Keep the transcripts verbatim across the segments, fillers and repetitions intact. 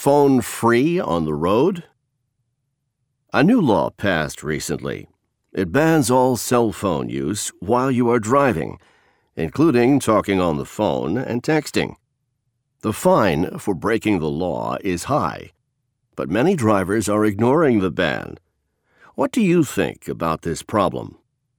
phone free on the road? A new law passed recently. It bans all cell phone use while you are driving, including talking on the phone and texting. The fine for breaking the law is high, but many drivers are ignoring the ban. What do you think about this problem?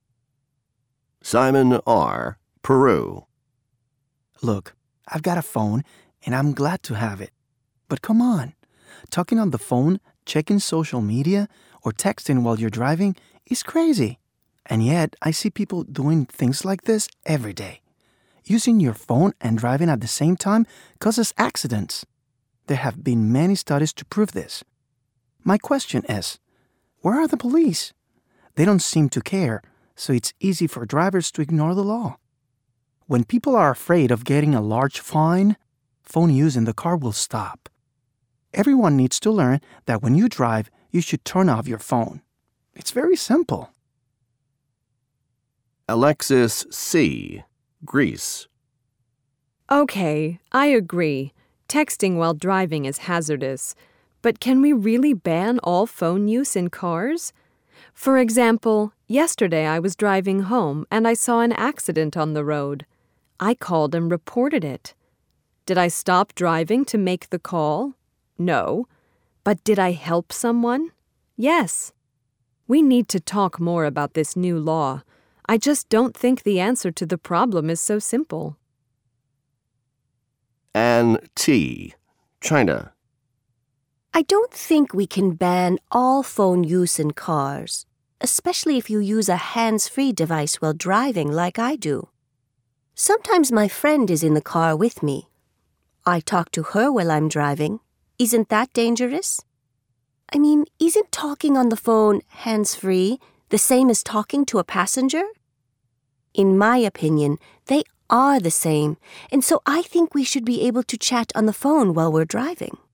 Simon R., Peru. Look, I've got a phone, and I'm glad to have it. But come on, talking on the phone, checking social media, or texting while you're driving is crazy. And yet, I see people doing things like this every day. Using your phone and driving at the same time causes accidents. There have been many studies to prove this. My question is, where are the police? They don't seem to care, so it's easy for drivers to ignore the law. When people are afraid of getting a large fine, phone use in the car will stop. Everyone needs to learn that when you drive, you should turn off your phone. It's very simple. Alexis C., Greece. Okay, I agree. Texting while driving is hazardous. But can we really ban all phone use in cars? For example, yesterday I was driving home and I saw an accident on the road. I called and reported it. Did I stop driving to make the call? No. But did I help someone? Yes. We need to talk more about this new law. I just don't think the answer to the problem is so simple. Ann T., China. I don't think we can ban all phone use in cars, especially if you use a hands-free device while driving like I do. Sometimes my friend is in the car with me. I talk to her while I'm driving. Isn't that dangerous? I mean, isn't talking on the phone hands-free the same as talking to a passenger? In my opinion, they are the same, and so I think we should be able to chat on the phone while we're driving.